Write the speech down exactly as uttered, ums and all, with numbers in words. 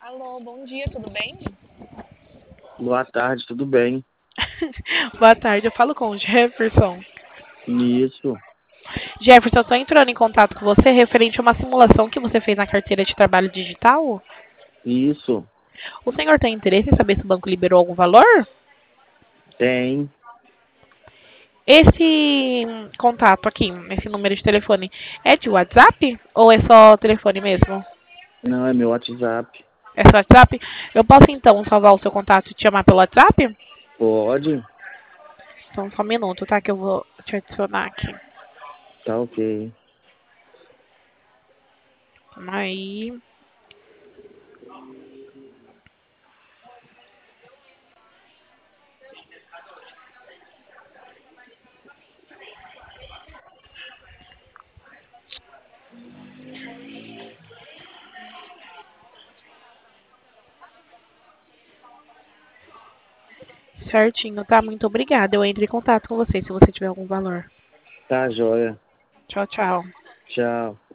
Alô, bom dia, tudo bem? Boa tarde, tudo bem? Boa tarde, eu falo com o Jefferson. Isso, Jefferson, eu estou entrando em contato com você referente a uma simulação que você fez na carteira de trabalho digital. isso, O senhor tem interesse em saber se o banco liberou algum valor? tem. Esse hum, contato aqui, esse número de telefone, é de WhatsApp ou é só telefone mesmo? Não, é meu WhatsApp. É só WhatsApp? Eu posso então salvar o seu contato e te chamar pelo WhatsApp? Pode? Então, só um minuto, tá? Que eu vou te adicionar aqui. Tá ok. Aí. Certinho, tá? Muito obrigada. Eu entro em contato com você se você tiver algum valor. Tá joia. Tchau, tchau. Tchau.